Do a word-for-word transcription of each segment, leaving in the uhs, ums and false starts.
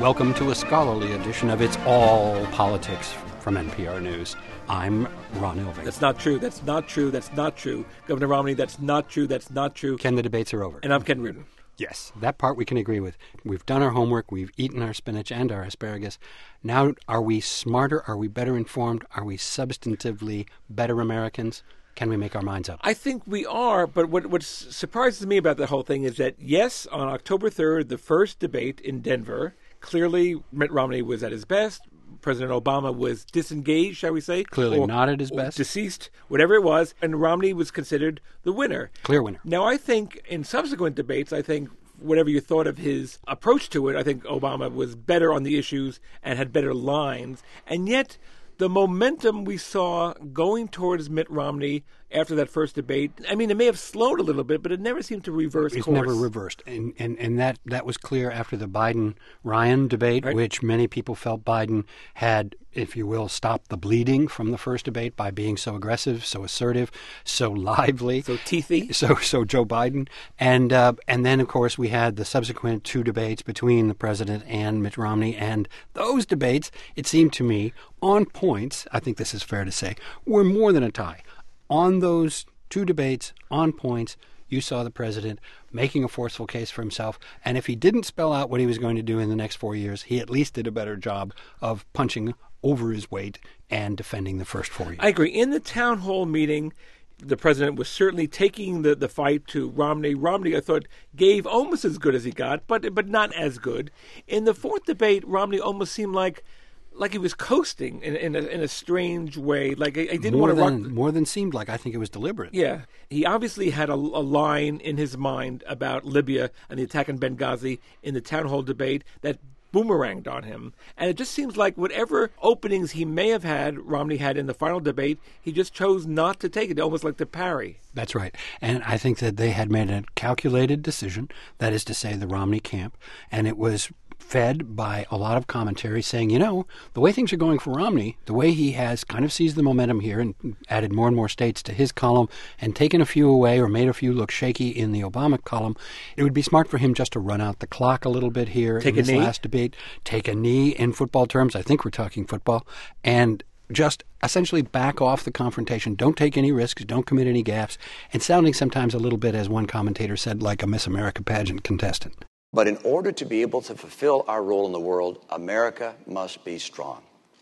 Welcome to a scholarly edition of It's All Politics from N P R News. I'm Ron Elving. That's not true. That's not true. That's not true. Governor Romney, that's not true. That's not true. Ken, the debates are over. And I'm Ken Reardon. Yes, that part we can agree with. We've done our homework. We've eaten our spinach and our asparagus. Now, are we smarter? Are we better informed? Are we substantively better Americans? Can we make our minds up? I think we are, but what, what surprises me about the whole thing is that, yes, on October third, the first debate in Denver, clearly Mitt Romney was at his best. President Obama was disengaged, shall we say. Clearly or, not at his best. Deceased, whatever it was, and Romney was considered the winner. Clear winner. Now, I think in subsequent debates, I think whatever you thought of his approach to it, I think Obama was better on the issues and had better lines. And yet, the momentum we saw going towards Mitt Romney after that first debate, I mean, it may have slowed a little bit, but it never seemed to reverse it's course. It's never reversed. And, and, and that, that was clear after the Biden-Ryan debate, right, which many people felt Biden had, if you will, stopped the bleeding from the first debate by being so aggressive, so assertive, so lively. So teethy. So so Joe Biden. And, uh, and then, of course, we had the subsequent two debates between the president and Mitt Romney. And those debates, it seemed to me, on points, I think this is fair to say, were more than a tie. On those two debates, on points, you saw the president making a forceful case for himself. And if he didn't spell out what he was going to do in the next four years, he at least did a better job of punching over his weight and defending the first four years. I agree. In the town hall meeting, the president was certainly taking the, the fight to Romney. Romney, I thought, gave almost as good as he got, but but not as good. In the fourth debate, Romney almost seemed like like he was coasting in, in, a, in a strange way. Like, I, I didn't more want to than, rock. More than seemed like. I think it was deliberate. Yeah. He obviously had a, a line in his mind about Libya and the attack on Benghazi in the town hall debate that boomeranged on him. And it just seems like whatever openings he may have had, Romney had in the final debate, he just chose not to take it, almost like to parry. That's right. And I think that they had made a calculated decision, that is to say the Romney camp, and it was fed by a lot of commentary saying, you know, the way things are going for Romney, the way he has kind of seized the momentum here and added more and more states to his column and taken a few away or made a few look shaky in the Obama column, it would be smart for him just to run out the clock a little bit here take in this knee. last debate, take a knee in football terms. I think we're talking football. And just essentially back off the confrontation. Don't take any risks. Don't commit any gaffes. And sounding sometimes a little bit, as one commentator said, like a Miss America pageant contestant. But in order to be able to fulfill our role in the world, America must be strong.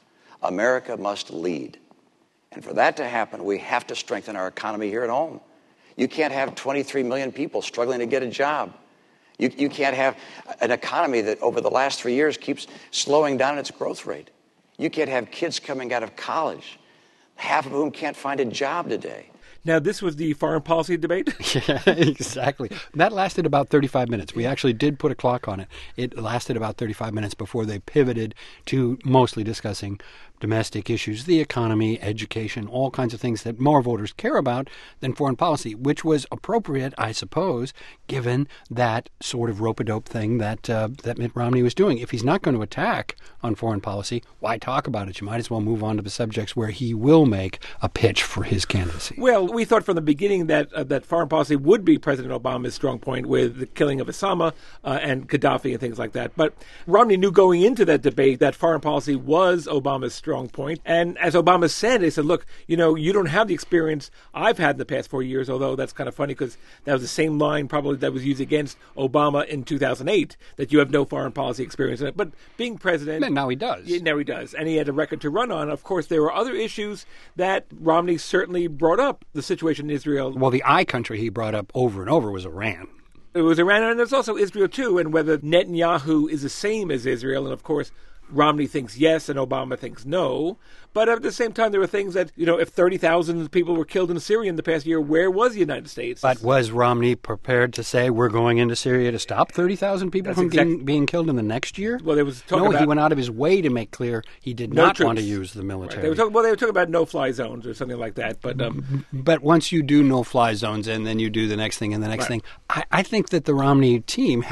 America must lead. And for that to happen, we have to strengthen our economy here at home. You can't have twenty-three million people struggling to get a job. You, you can't have an economy that over the last three years keeps slowing down its growth rate. You can't have kids coming out of college, half of whom can't find a job today. Now, this was the foreign policy debate? Yeah, exactly. That lasted about thirty-five minutes. We actually did put a clock on it. It lasted about thirty-five minutes before they pivoted to mostly discussing domestic issues, the economy, education, all kinds of things that more voters care about than foreign policy, which was appropriate, I suppose, given that sort of rope-a-dope thing that uh, that Mitt Romney was doing. If he's not going to attack on foreign policy, why talk about it? You might as well move on to the subjects where he will make a pitch for his candidacy. Well, we thought from the beginning that uh, that foreign policy would be President Obama's strong point with the killing of Osama uh, and Gaddafi and things like that. But Romney knew going into that debate that foreign policy was Obama's strong point. And as Obama said, they said, look, you know, you don't have the experience I've had in the past four years, although that's kind of funny because that was the same line probably that was used against Obama in two thousand eight, that you have no foreign policy experience in it. But being president... And now he does. Yeah, now he does. And he had a record to run on. Of course, there were other issues that Romney certainly brought up. The situation in Israel. Well, the I country he brought up over and over was Iran. It was Iran, and there's also Israel, too, and whether Netanyahu is the same as Israel. And, of course, Romney thinks yes and Obama thinks no. But at the same time, there were things that, you know, if thirty thousand people were killed in Syria in the past year, where was the United States? But was Romney prepared to say we're going into Syria to stop thirty thousand people That's from exact- being, being killed in the next year? Well, there was talk No, about... he went out of his way to make clear he did no not troops. want to use the military. Right. They were talking, well, they were talking about no-fly zones or something like that. But um, But once you do no-fly zones and then you do the next thing and the next Right. thing, I, I think that the Romney team has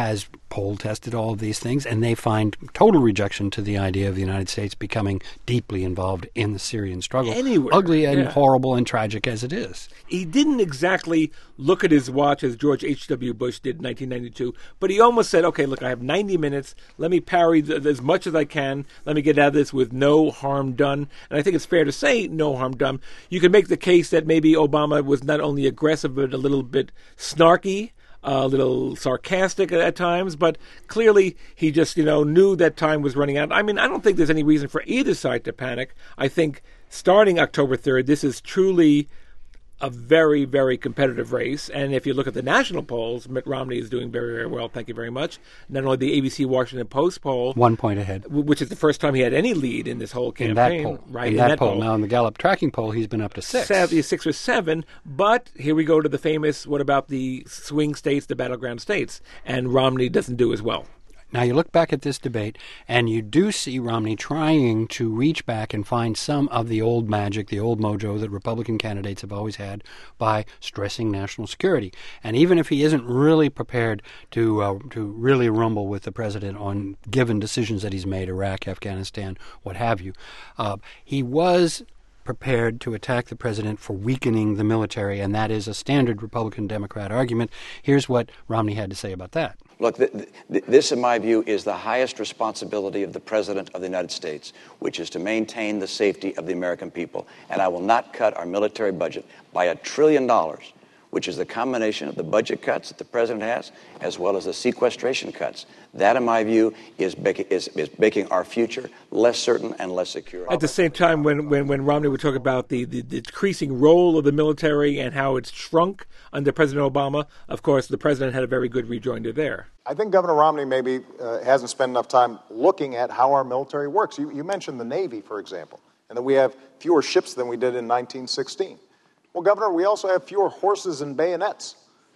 poll tested all of these things, and they find total rejection to the idea of the United States becoming deeply involved in the Syrian struggle, Anywhere, ugly and yeah. horrible and tragic as it is. He didn't exactly look at his watch as George H W. Bush did in nineteen ninety-two, but he almost said, okay, look, I have ninety minutes. Let me parry th- as much as I can. Let me get out of this with no harm done. And I think it's fair to say no harm done. You can make the case that maybe Obama was not only aggressive, but a little bit snarky, a little sarcastic at times, but clearly he just, you know, knew that time was running out. I mean, I don't think there's any reason for either side to panic. I think starting October third, this is truly a very, very competitive race. And if you look at the national polls, Mitt Romney is doing very, very well. Thank you very much. Not only the A B C Washington Post poll, One point ahead. which is the first time he had any lead in this whole campaign. In that poll. Right, in, in that, that poll. poll. Now, in the Gallup tracking poll, he's been up to six. Sadly, six or seven. But here we go to the famous, what about the swing states, the battleground states? And Romney doesn't do as well. Now, you look back at this debate, and you do see Romney trying to reach back and find some of the old magic, the old mojo that Republican candidates have always had by stressing national security. And even if he isn't really prepared to uh, to really rumble with the president on given decisions that he's made, Iraq, Afghanistan, what have you, uh, he was prepared to attack the president for weakening the military, and that is a standard Republican-Democrat argument. Here's what Romney had to say about that. Look, th- th- this, in my view, is the highest responsibility of the President of the United States, which is to maintain the safety of the American people. And I will not cut our military budget by a trillion dollars, which is the combination of the budget cuts that the President has, as well as the sequestration cuts. That, in my view, is, bec- is, is making our future less certain and less secure. At the same time, when, when, when Romney would talk about the, the, the decreasing role of the military and how it's shrunk under President Obama, of course, the president had a very good rejoinder there. I think Governor Romney maybe uh, hasn't spent enough time looking at how our military works. You, you mentioned the Navy, for example, and that we have fewer ships than we did in nineteen sixteen. Well, Governor, we also have fewer horses and bayonets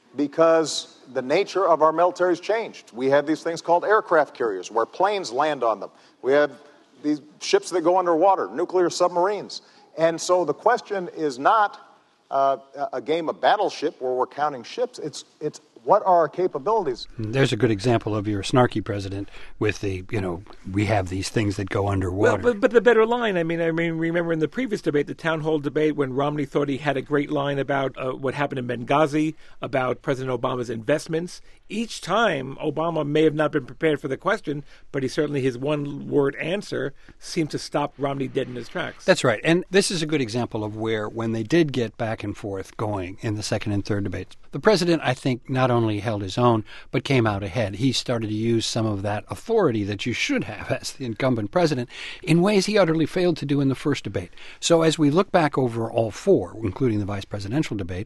because the nature of our military has changed. We have these things called aircraft carriers where planes land on them. We have these ships that go underwater, nuclear submarines. And so the question is not uh, a game of battleship where we're counting ships. It's it's what are our capabilities? There's a good example of your snarky president with the, you know, we have these things that go underwater. Well, but, but the better line, I mean, I mean, remember in the previous debate, the town hall debate, when Romney thought he had a great line about uh, what happened in Benghazi, about President Obama's investments. Each time, Obama may have not been prepared for the question, but he certainly, his one-word answer seemed to stop Romney dead in his tracks. That's right. And this is a good example of where, when they did get back and forth going in the second and third debates, the president, I think, not only held his own, but came out ahead. He started to use some of that authority that you should have as the incumbent president in ways he utterly failed to do in the first debate. So as we look back over all four, including the vice presidential debate,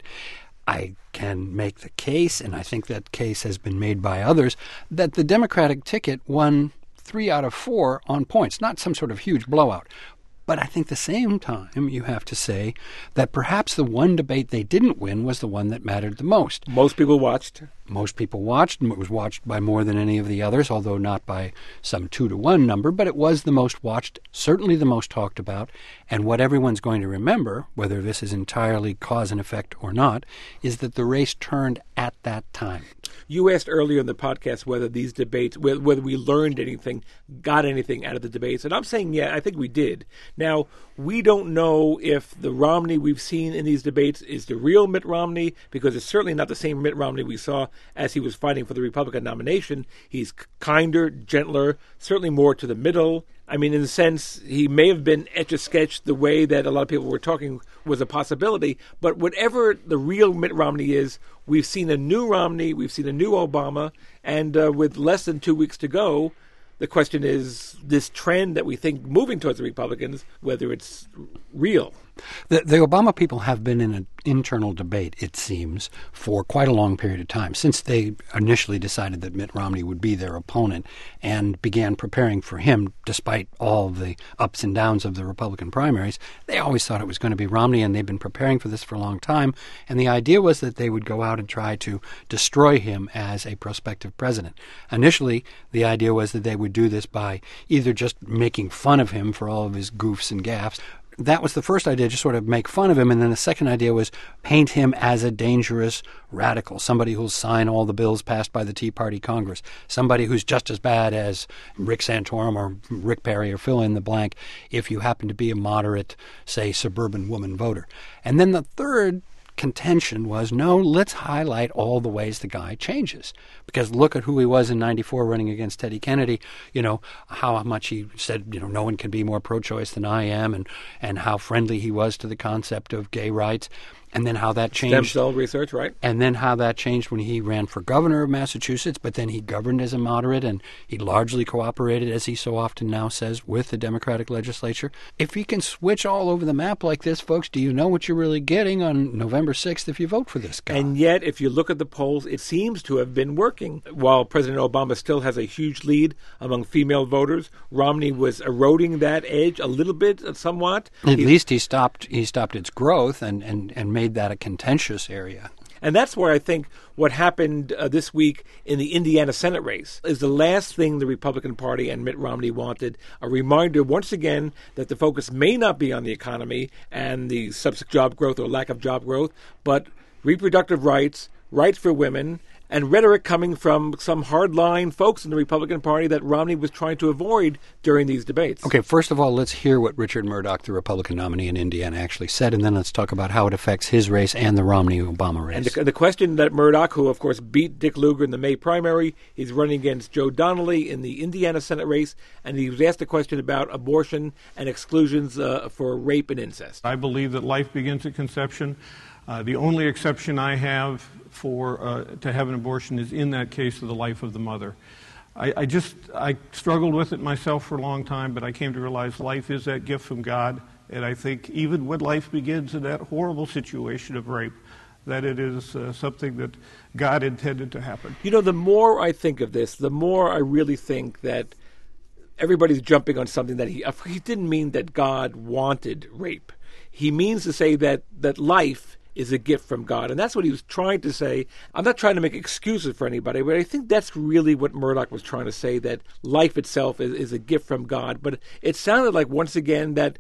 I can make the case, and I think that case has been made by others, that the Democratic ticket won three out of four on points, not some sort of huge blowout. But I think at the same time, you have to say that perhaps the one debate they didn't win was the one that mattered the most. Most people watched. Most people watched, and it was watched by more than any of the others, although not by some two to one number, but it was the most watched, certainly the most talked about. And what everyone's going to remember, whether this is entirely cause and effect or not, is that the race turned at that time. You asked earlier in the podcast whether these debates, whether we learned anything, got anything out of the debates. And I'm saying, yeah, I think we did. Now, we don't know if the Romney we've seen in these debates is the real Mitt Romney, because it's certainly not the same Mitt Romney we saw as he was fighting for the Republican nomination. He's kinder, gentler, certainly more to the middle. I mean, in the sense, he may have been etch-a-sketch the way that a lot of people were talking was a possibility. But whatever the real Mitt Romney is, we've seen a new Romney, we've seen a new Obama, and uh, with less than two weeks to go, the question is this trend that we think moving towards the Republicans, whether it's real. The, the Obama people have been in an internal debate, it seems, for quite a long period of time, since they initially decided that Mitt Romney would be their opponent and began preparing for him, despite all the ups and downs of the Republican primaries. They always thought it was going to be Romney, and they've been preparing for this for a long time. And the idea was that they would go out and try to destroy him as a prospective president. Initially, the idea was that they would do this by either just making fun of him for all of his goofs and gaffes, that was the first idea, just sort of make fun of him. And then the second idea was paint him as a dangerous radical, somebody who'll sign all the bills passed by the Tea Party Congress, somebody who's just as bad as Rick Santorum or Rick Perry or fill in the blank if you happen to be a moderate, say, suburban woman voter. And then the third contention was, no, let's highlight all the ways the guy changes. Because look at who he was in ninety-four running against Teddy Kennedy, you know, how much he said, you know, no one can be more pro-choice than I am, and, and how friendly he was to the concept of gay rights. And then how that changed. Stem cell research, right? And then how that changed when he ran for governor of Massachusetts, but then he governed as a moderate, and he largely cooperated, as he so often now says, with the Democratic legislature. If he can switch all over the map like this, folks, do you know what you're really getting on November sixth if you vote for this guy? And yet, if you look at the polls, it seems to have been working. While President Obama still has a huge lead among female voters, Romney was eroding that edge a little bit, somewhat. At he, least he stopped he stopped its growth and, and, and made that a contentious area. And that's where I think what happened uh, this week in the Indiana Senate race is the last thing the Republican Party and Mitt Romney wanted. A reminder once again that the focus may not be on the economy and the subsequent job growth or lack of job growth, but reproductive rights, rights for women, and rhetoric coming from some hardline folks in the Republican Party that Romney was trying to avoid during these debates. Okay, first of all, let's hear what Richard Murdoch, the Republican nominee in Indiana, actually said, and then let's talk about how it affects his race and the Romney-Obama race. And the, the question that Murdoch, who of course beat Dick Lugar in the May primary, he's running against Joe Donnelly in the Indiana Senate race, and he was asked a question about abortion and exclusions uh, for rape and incest. I believe that life begins at conception. Uh, the only exception I have for uh, to have an abortion is in that case of the life of the mother. I, I just I struggled with it myself for a long time, but I came to realize life is that gift from God, and I think even when life begins in that horrible situation of rape, that it is uh, something that God intended to happen. You know, the more I think of this, the more I really think that everybody's jumping on something that he he didn't mean that God wanted rape. He means to say that that life is a gift from God. And that's what he was trying to say. I'm not trying to make excuses for anybody, but I think that's really what Murdoch was trying to say, that life itself is, is a gift from God. But it sounded like, once again, that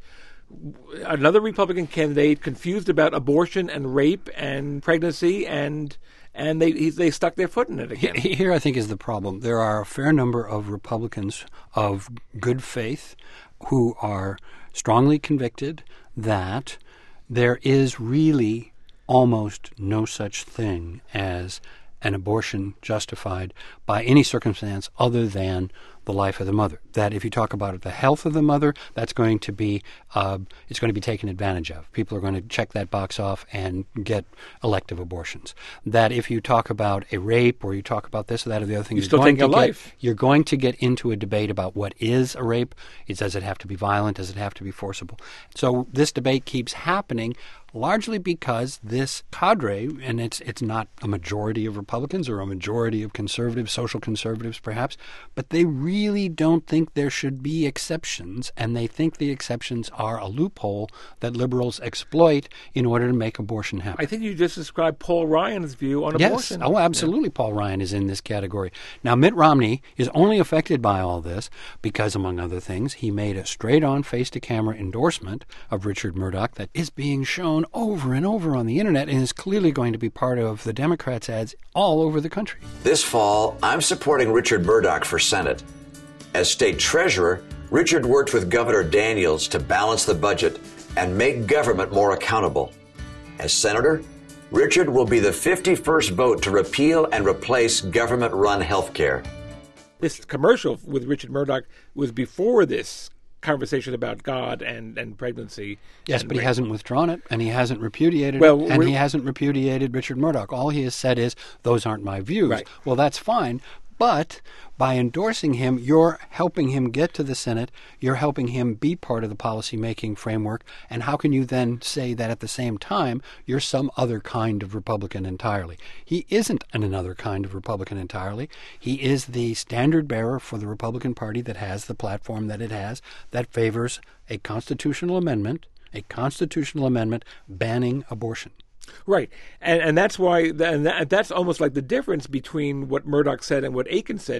another Republican candidate confused about abortion and rape and pregnancy, and and they they stuck their foot in it again. Here, I think, is the problem. There are a fair number of Republicans of good faith who are strongly convicted that there is really almost no such thing as an abortion justified by any circumstance other than the life of the mother. That if you talk about the health of the mother, that's going to be uh, it's going to be taken advantage of. People are going to check that box off and get elective abortions. That if you talk about a rape or you talk about this or that or the other thing, you're, you're still going taking to a get, life. You're going to get into a debate about what is a rape. It, does it have to be violent? Does it have to be forcible? So this debate keeps happening, largely because this cadre, and it's it's not a majority of Republicans or a majority of conservatives, social conservatives perhaps, but they really don't think there should be exceptions, and they think the exceptions are a loophole that liberals exploit in order to make abortion happen. I think you just described Paul Ryan's view on yes. abortion. Oh, absolutely. Yeah. Paul Ryan is in this category. Now, Mitt Romney is only affected by all this because, among other things, he made a straight-on, face-to-camera endorsement of Richard Murdoch that is being shown over and over on the internet and is clearly going to be part of the Democrats' ads all over the country. This fall, I'm supporting Richard Murdoch for Senate. As state treasurer, Richard worked with Governor Daniels to balance the budget and make government more accountable. As senator, Richard will be the fifty-first vote to repeal and replace government-run health care. This commercial with Richard Murdoch was before this conversation about God and, and pregnancy. Yes, and but he rape. hasn't withdrawn it, and he hasn't repudiated well, it, and he hasn't repudiated Richard Murdoch. All he has said is, those aren't my views. Right. Well, that's fine, but by endorsing him, you're helping him get to the Senate, you're helping him be part of the policy-making framework, and how can you then say that at the same time you're some other kind of Republican entirely? He isn't an another kind of Republican entirely. He is the standard bearer for the Republican Party that has the platform that it has, that favors a constitutional amendment, a constitutional amendment banning abortion. Right, and and that's why, and that, that's almost like the difference between what Murdoch said and what Aiken said.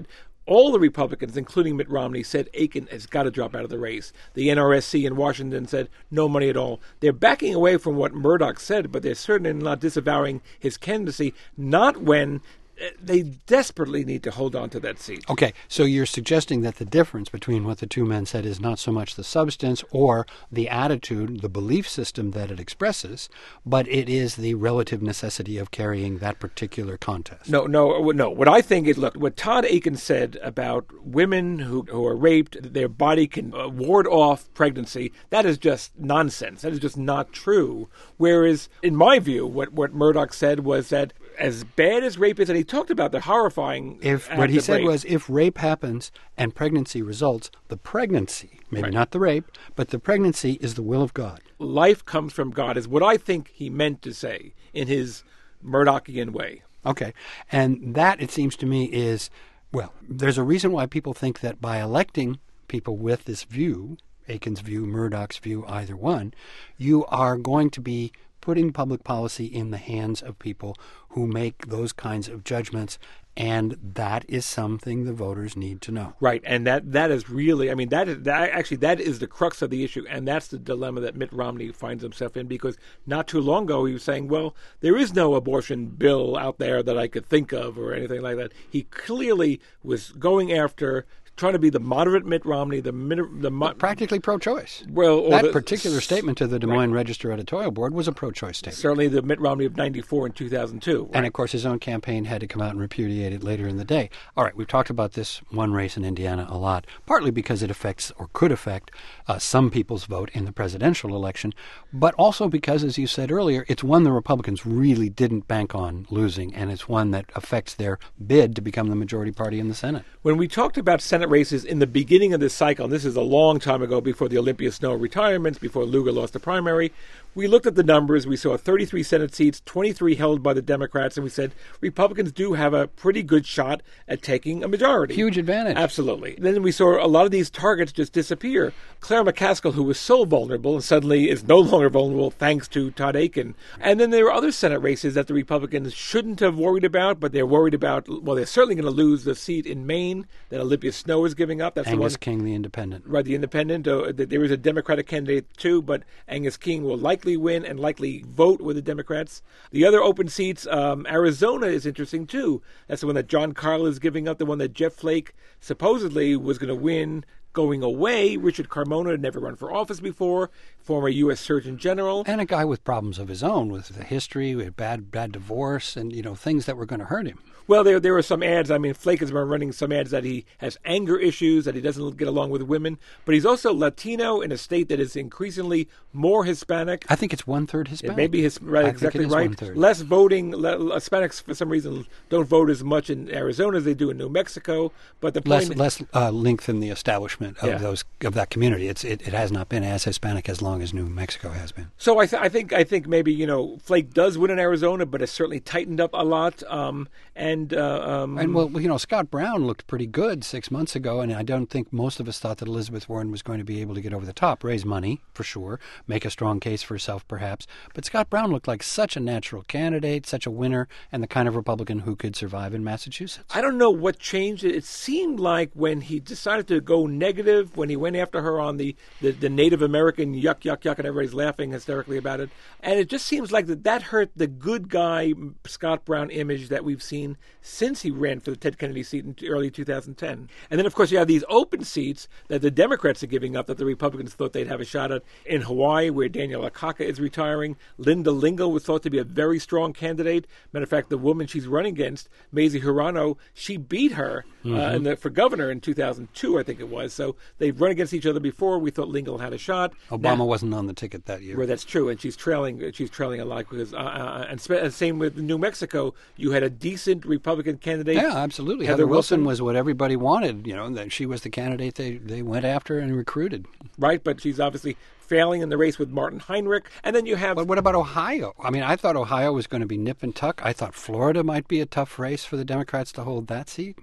all the Republicans, including Mitt Romney, said Aiken has got to drop out of the race. The N R S C in Washington said no money at all. They're backing away from what Murdoch said, but they're certainly not disavowing his candidacy, not when they desperately need to hold on to that seat. Okay, so you're suggesting that the difference between what the two men said is not so much the substance or the attitude, the belief system that it expresses, but it is the relative necessity of carrying that particular contest. No, no, no. What I think is, look, what Todd Aiken said about women who, who are raped, their body can uh, ward off pregnancy, that is just nonsense. That is just not true. Whereas, in my view, what, what Murdoch said was that as bad as rape is, and he talked about the horrifying If act what he of said rape. was, if rape happens and pregnancy results, the pregnancy, maybe Right. not the rape, but the pregnancy is the will of God. Life comes from God is what I think he meant to say in his Murdochian way. Okay, and that, it seems to me, is, well, there's a reason why people think that by electing people with this view, Aiken's view, Murdoch's view, either one, you are going to be putting public policy in the hands of people who make those kinds of judgments, and that is something the voters need to know. Right, and that that is really, I mean, that is that, actually that is the crux of the issue, and that's the dilemma that Mitt Romney finds himself in, because not too long ago he was saying, well, there is no abortion bill out there that I could think of or anything like that. He clearly was going after, trying to be the moderate Mitt Romney, the the mo- Practically pro-choice. well, or That the- particular statement to the Des Moines Register editorial board was a pro-choice statement. certainly the Mitt Romney of ninety-four and two thousand two. Right? And, of course, his own campaign had to come out and repudiate it later in the day. All right, we've talked about this one race in Indiana a lot, partly because it affects or could affect uh, some people's vote in the presidential election, but also because, as you said earlier, it's one the Republicans really didn't bank on losing, and it's one that affects their bid to become the majority party in the Senate. When we talked about Senate races in the beginning of this cycle, and this is a long time ago before the Olympia Snowe retirement, before Lugar lost the primary, we looked at the numbers. We saw thirty-three Senate seats, twenty-three held by the Democrats, and we said Republicans do have a pretty good shot at taking a majority. Huge advantage. Absolutely. Then we saw a lot of these targets just disappear. Claire McCaskill, who was so vulnerable and suddenly is no longer vulnerable thanks to Todd Aiken. And then there are other Senate races that the Republicans shouldn't have worried about, but they're worried about, well, they're certainly going to lose the seat in Maine that Olympia Snowe is giving up. That's Angus the one. King, the independent. Right, the independent. Uh, there is a Democratic candidate too, but Angus King will likely win and likely vote with the Democrats. The other open seats, um, Arizona is interesting too. That's the one that John Carl is giving up, the one that Jeff Flake supposedly was going to win going away. Richard Carmona had never run for office before, former U S Surgeon General. And a guy with problems of his own, with the history, with bad bad divorce, and, you know, things that were going to hurt him. Well, there there were some ads. I mean, Flake has been running some ads that he has anger issues, that he doesn't get along with women. But he's also Latino in a state that is increasingly more Hispanic. I think it's one-third Hispanic. It may be his, right, I think exactly it is right. one-third. Less voting. Le, Hispanics, for some reason, don't vote as much in Arizona as they do in New Mexico. But the Less point, less uh, length in the establishment of Yeah. those of that community. It's it, it has not been as Hispanic as long as New Mexico has been. So I, th- I think I think maybe you know Flake does win in Arizona, but it's certainly tightened up a lot. Um, and uh, um, And, well, you know, Scott Brown looked pretty good six months ago, and I don't think most of us thought that Elizabeth Warren was going to be able to get over the top, raise money, for sure, make a strong case for herself, perhaps. But Scott Brown looked like such a natural candidate, such a winner, and the kind of Republican who could survive in Massachusetts. I don't know what changed it. It seemed like when he decided to go negative, when he went after her on the, the, the Native American yuck, yuck, yuck, and everybody's laughing hysterically about it. And it just seems like that, that hurt the good guy Scott Brown image that we've seen since he ran for the Ted Kennedy seat in early two thousand ten. And then, of course, you have these open seats that the Democrats are giving up that the Republicans thought they'd have a shot at. In Hawaii, where Daniel Akaka is retiring, Linda Lingle was thought to be a very strong candidate. Matter of fact, the woman she's running against, Mazie Hirono, she beat her Mm-hmm. uh, in the, for governor in two thousand two, I think it was. So they've run against each other before. We thought Lingle had a shot. Obama Now- wasn't on the ticket that year. Well, that's true, and she's trailing. She's trailing a lot because, uh, uh, and sp- and same with New Mexico. You had a decent Republican candidate. Yeah, absolutely. Heather Heather Wilson Wilson was what everybody wanted. You know, that she was the candidate they, they went after and recruited. right? But she's obviously failing in the race with Martin Heinrich. And then you have But what about Ohio? I mean, I thought Ohio was going to be nip and tuck. I thought Florida might be a tough race for the Democrats to hold that seat.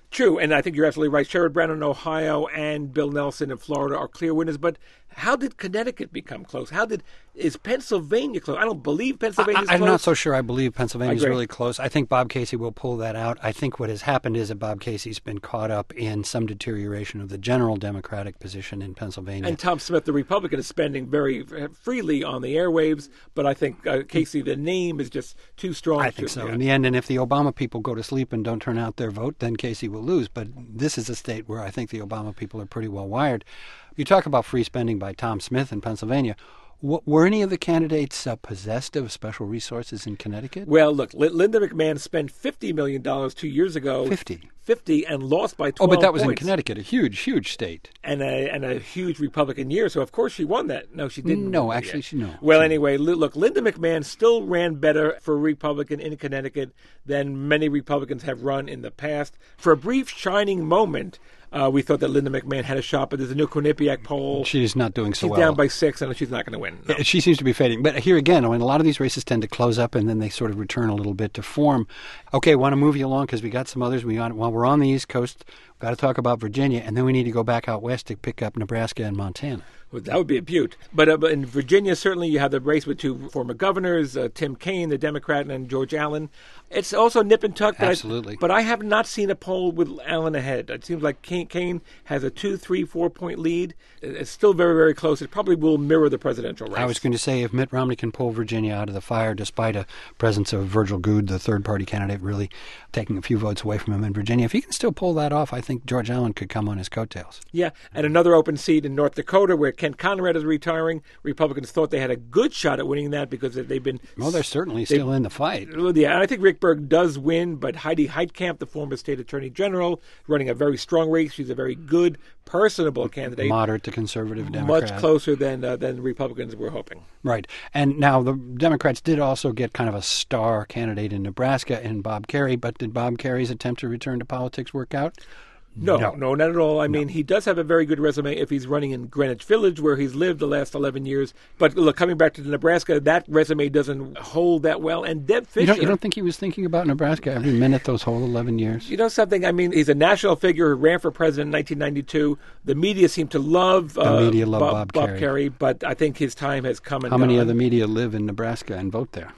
True, and I think you're absolutely right. Sherrod Brown in Ohio and Bill Nelson in Florida are clear winners, but how did Connecticut become close? How did is Pennsylvania close? I don't believe Pennsylvania's I, I'm close. not so sure I believe Pennsylvania's agree. really close. I think Bob Casey will pull that out. I think what has happened is that Bob Casey's been caught up in some deterioration of the general Democratic position in Pennsylvania. And Tom Smith, the Republican, is spending very freely on the airwaves, but I think uh, Casey, the name, is just too strong. I think to, so. Yeah. In the end, and if the Obama people go to sleep and don't turn out their vote, then Casey will lose. But this is a state where I think the Obama people are pretty well wired. You talk about free spending by Tom Smith in Pennsylvania. W- were any of the candidates uh, possessed of special resources in Connecticut? Well, look, L- Linda McMahon spent fifty million dollars two years ago. Fifty. Fifty and lost by Oh, twelve but that was points. in Connecticut, a huge, huge state. And a, and a huge Republican year, so of course she won that. No, she didn't. No, win that actually yet. she- no. Well, She- anyway, li- look, Linda McMahon still ran better for a Republican in Connecticut than many Republicans have run in the past. For a brief shining moment, uh, we thought that Linda McMahon had a shot, but there's a new Quinnipiac poll. She's not doing so She's well. down by six, and she's not going to win. No. She seems to be fading. But here again, I mean, a lot of these races tend to close up and then they sort of return a little bit to form. Okay, want to move you along because we got some others. We on, while we're on the East Coast, we've got to talk about Virginia, and then we need to go back out west to pick up Nebraska and Montana. Well, that would be a beaut. But, uh, but in Virginia, certainly you have the race with two former governors, uh, Tim Kaine, the Democrat, and George Allen. It's also nip and tuck. But Absolutely. I, but I have not seen a poll with Allen ahead. It seems like Kaine, Kaine has a two, three, four-point lead. It's still very, very close. It probably will mirror the presidential race. I was going to say, if Mitt Romney can pull Virginia out of the fire, despite a presence of Virgil Goode, the third-party candidate, really taking a few votes away from him in Virginia, if he can still pull that off, I think George Allen could come on his coattails. Yeah, and another open seat in North Dakota where Kent Conrad is retiring. Republicans thought they had a good shot at winning that because they've been... Well, they're certainly they- still in the fight. Well, yeah, and I think Rick Berg does win, but Heidi Heitkamp, the former state attorney general, running a very strong race. She's a very good, personable candidate. Moderate to conservative Democrat. Much closer than uh, than Republicans were hoping. Right. And now the Democrats did also get kind of a star candidate in Nebraska in Bob Kerrey, but did Bob Kerrey's attempt to return to politics work out? No, No. no, not at all. I mean, he does have a very good resume if he's running in Greenwich Village, where he's lived the last eleven years. But look, coming back to Nebraska, that resume doesn't hold that well. And Deb Fischer... You don't, you don't think he was thinking about Nebraska every minute those whole eleven years? You know something? I mean, he's a national figure who ran for president in nineteen ninety-two. The media seem to love, The uh, media love Bob, Bob Kerrey. Kerrey, but I think his time has come and How many gone. of the media live in Nebraska and vote there?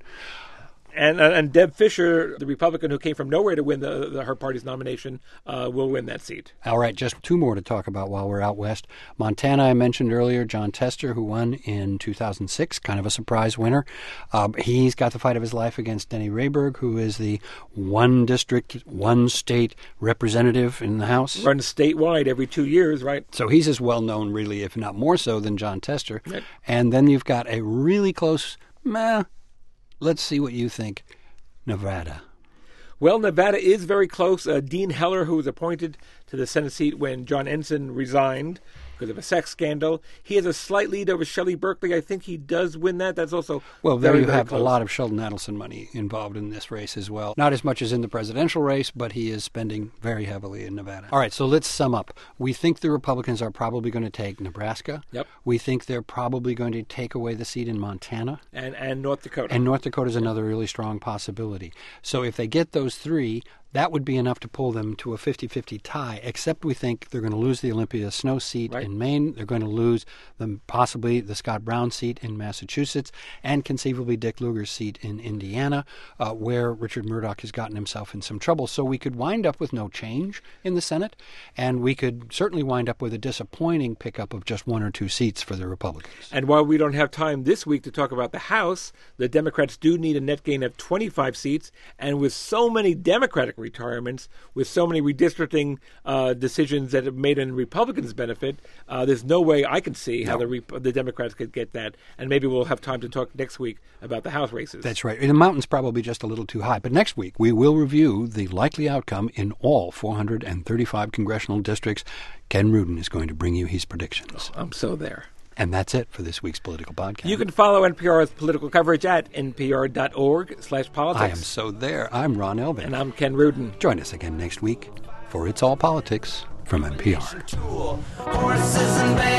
And, uh, and Deb Fischer, the Republican who came from nowhere to win the, the her party's nomination, uh, will win that seat. All right, just two more to talk about while we're out west. Montana, I mentioned earlier, John Tester, who won in two thousand six, kind of a surprise winner. Um, he's got the fight of his life against Denny Rayburg, who is the one district, one state representative in the House. Runs statewide every two years, right? So he's as well known, really, if not more so, than John Tester. Right. And then you've got a really close, meh, let's see what you think, Nevada. Well, Nevada is very close. Uh, Dean Heller, who was appointed to the Senate seat when John Ensign resigned because of a sex scandal, he has a slight lead over Shelley Berkeley. I think he does win that. That's also Well, there very, you very have close. a lot of Sheldon Adelson money involved in this race as well. Not as much as in the presidential race, but he is spending very heavily in Nevada. All right, so let's sum up. We think the Republicans are probably going to take Nebraska. Yep. We think they're probably going to take away the seat in Montana. and and North Dakota. And North Dakota is another really strong possibility. So if they get those three, that would be enough to pull them to a fifty-fifty tie, except we think they're going to lose the Olympia Snow seat Right. in Maine. They're going to lose the, possibly the Scott Brown seat in Massachusetts and conceivably Dick Lugar's seat in Indiana, uh, where Richard Murdoch has gotten himself in some trouble. So we could wind up with no change in the Senate, and we could certainly wind up with a disappointing pickup of just one or two seats for the Republicans. And while we don't have time this week to talk about the House, the Democrats do need a net gain of twenty-five seats. And with so many Democratic retirements, with so many redistricting uh, decisions that have made in Republicans' benefit, uh, there's no way I can see how No. the Rep- the Democrats could get that. And maybe we'll have time to talk next week about the House races. That's right. The mountain's probably just a little too high. But next week, we will review the likely outcome in all four hundred thirty-five congressional districts. Ken Rudin is going to bring you his predictions. I'm so there. And that's it for this week's Political Podcast. You can follow N P R's political coverage at npr.org slash politics. I am so there. I'm Ron Elvin. And I'm Ken Rudin. Join us again next week for It's All Politics from N P R. Horses and